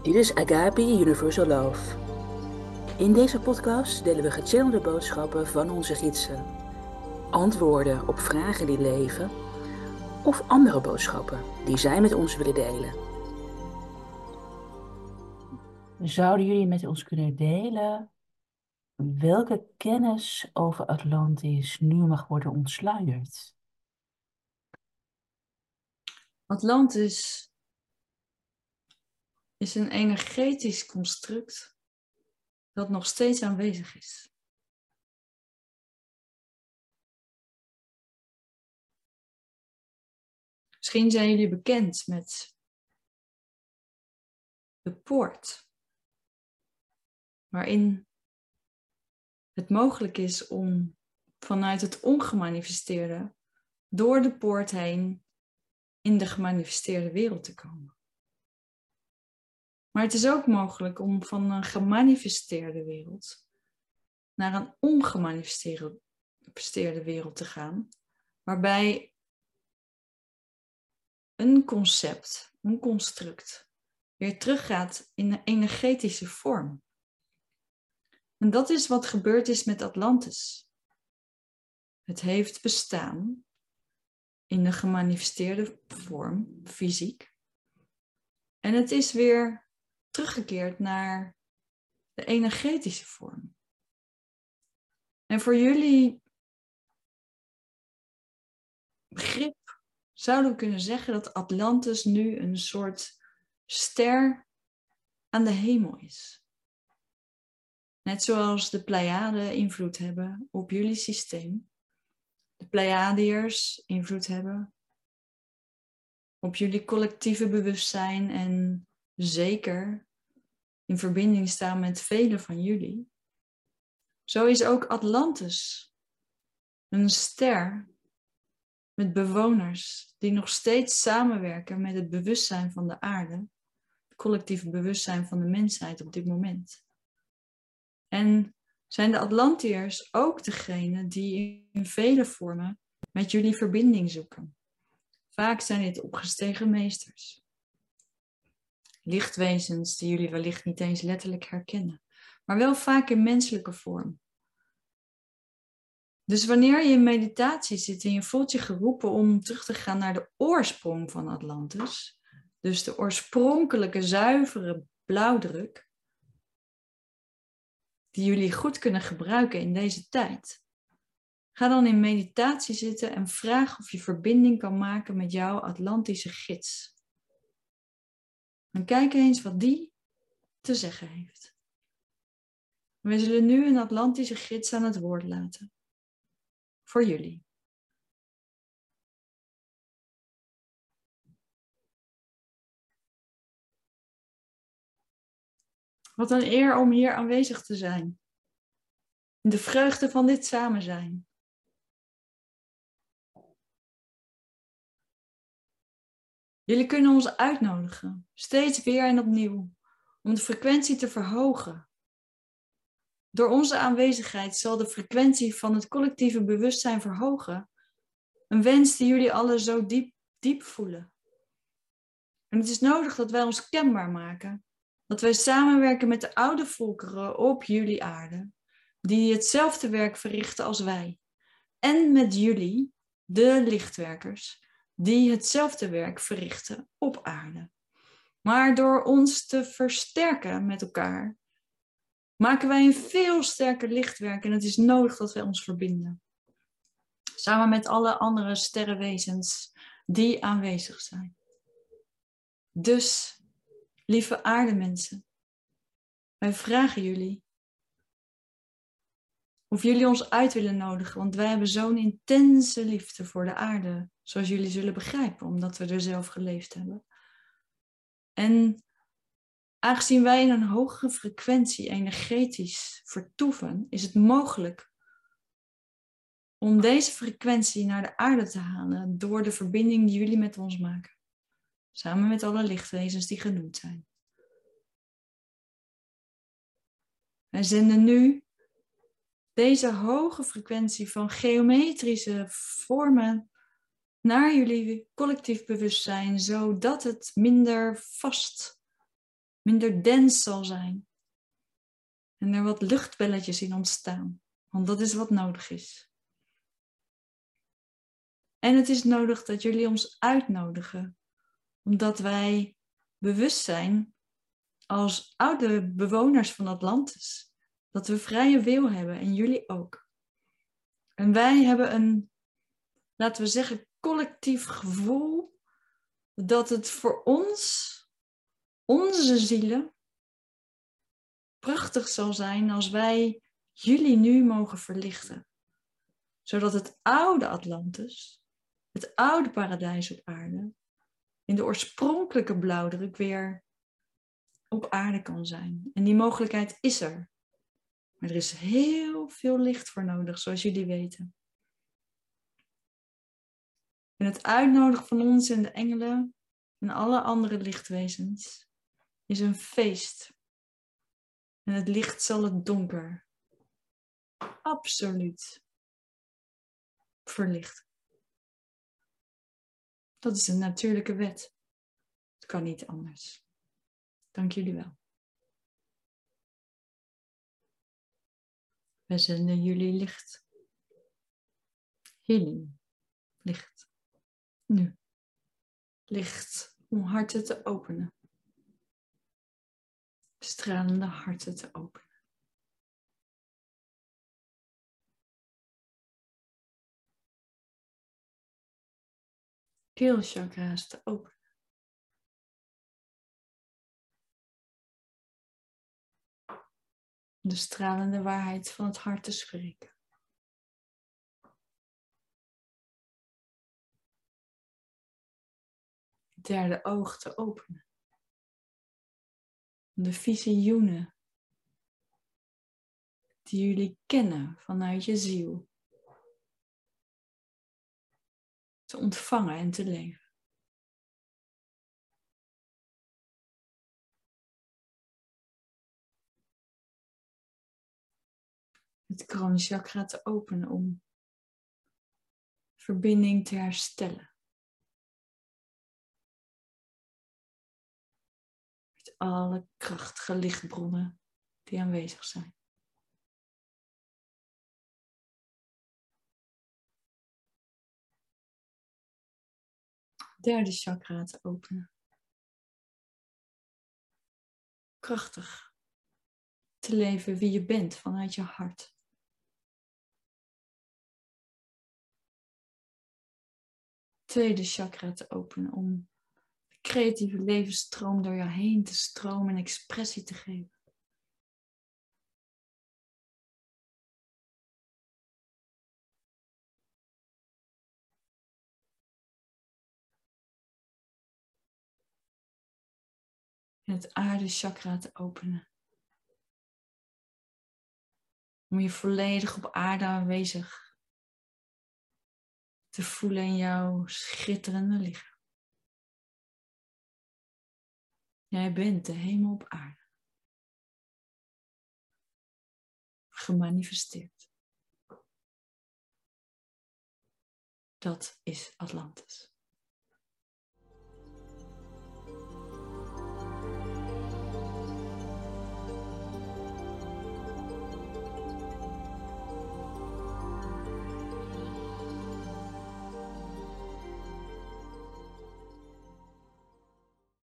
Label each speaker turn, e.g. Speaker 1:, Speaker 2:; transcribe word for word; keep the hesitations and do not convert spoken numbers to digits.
Speaker 1: Dit is Agape Universal Love. In deze podcast delen we gechannelde boodschappen van onze gidsen. Antwoorden op vragen die leven of andere boodschappen die zij met ons willen delen. Zouden jullie met ons kunnen delen welke kennis over Atlantis nu mag worden ontsluierd?
Speaker 2: Atlantis is een energetisch construct dat nog steeds aanwezig is. Misschien zijn jullie bekend met de poort, waarin het mogelijk is om vanuit het ongemanifesteerde door de poort heen in de gemanifesteerde wereld te komen. Maar het is ook mogelijk om van een gemanifesteerde wereld naar een ongemanifesteerde wereld te gaan, waarbij een concept, een construct, weer teruggaat in een energetische vorm. En dat is wat gebeurd is met Atlantis. Het heeft bestaan in de gemanifesteerde vorm, fysiek. En het is weer teruggekeerd naar de energetische vorm. En voor jullie begrip zouden we kunnen zeggen dat Atlantis nu een soort ster aan de hemel is. Net zoals de Pleiaden invloed hebben op jullie systeem. De Pleiadiërs invloed hebben op jullie collectieve bewustzijn en zeker in verbinding staan met velen van jullie. Zo is ook Atlantis een ster met bewoners die nog steeds samenwerken met het bewustzijn van de aarde, het collectieve bewustzijn van de mensheid op dit moment. En zijn de Atlantiërs ook degene die in vele vormen met jullie verbinding zoeken. Vaak zijn dit opgestegen meesters. Lichtwezens die jullie wellicht niet eens letterlijk herkennen, maar wel vaak in menselijke vorm. Dus wanneer je in meditatie zit en je voelt je geroepen om terug te gaan naar de oorsprong van Atlantis, dus de oorspronkelijke zuivere blauwdruk, die jullie goed kunnen gebruiken in deze tijd, ga dan in meditatie zitten en vraag of je verbinding kan maken met jouw Atlantische gids. En kijk eens wat die te zeggen heeft. We zullen nu een Atlantische gids aan het woord laten. Voor jullie. Wat een eer om hier aanwezig te zijn. In de vreugde van dit samen zijn. Jullie kunnen ons uitnodigen, steeds weer en opnieuw, om de frequentie te verhogen. Door onze aanwezigheid zal de frequentie van het collectieve bewustzijn verhogen. Een wens die jullie allen zo diep, diep voelen. En het is nodig dat wij ons kenbaar maken. Dat wij samenwerken met de oude volkeren op jullie aarde, die hetzelfde werk verrichten als wij. En met jullie, de lichtwerkers, die hetzelfde werk verrichten op aarde. Maar door ons te versterken met elkaar, maken wij een veel sterker lichtwerk en het is nodig dat wij ons verbinden. Samen met alle andere sterrenwezens die aanwezig zijn. Dus, lieve aardemensen, wij vragen jullie of jullie ons uit willen nodigen, want wij hebben zo'n intense liefde voor de aarde, zoals jullie zullen begrijpen, omdat we er zelf geleefd hebben. En aangezien wij in een hogere frequentie energetisch vertoeven, is het mogelijk om deze frequentie naar de aarde te halen door de verbinding die jullie met ons maken. Samen met alle lichtwezens die genoemd zijn. Wij zenden nu deze hoge frequentie van geometrische vormen naar jullie collectief bewustzijn, zodat het minder vast minder dens zal zijn. En er wat luchtbelletjes in ontstaan. Want dat is wat nodig is. En het is nodig dat jullie ons uitnodigen. Omdat wij bewust zijn als oude bewoners van Atlantis. Dat we vrije wil hebben en jullie ook. En wij hebben een, laten we zeggen, collectief gevoel dat het voor ons, onze zielen, prachtig zal zijn als wij jullie nu mogen verlichten. Zodat het oude Atlantis, het oude paradijs op aarde, in de oorspronkelijke blauwdruk weer op aarde kan zijn. En die mogelijkheid is er. Maar er is heel veel licht voor nodig, zoals jullie weten. En het uitnodigen van ons en de engelen en alle andere lichtwezens is een feest. En het licht zal het donker absoluut verlichten. Dat is een natuurlijke wet. Het kan niet anders. Dank jullie wel. Wij zenden jullie licht. Healing. Licht. Nu. Licht om harten te openen. Stralende harten te openen. Keelchakra's te openen. De stralende waarheid van het hart te spreken. Het derde oog te openen. De visioenen die jullie kennen vanuit je ziel. Te ontvangen en te leven. Het kroonchakra te openen om verbinding te herstellen. Met alle krachtige lichtbronnen die aanwezig zijn. Derde chakra te openen. Krachtig te leven wie je bent vanuit je hart. Tweede chakra te openen om de creatieve levensstroom door jou heen te stromen en expressie te geven. En het aardechakra te openen. Om je volledig op aarde aanwezig te voelen in jouw schitterende lichaam. Jij bent de hemel op aarde. Gemanifesteerd. Dat is Atlantis.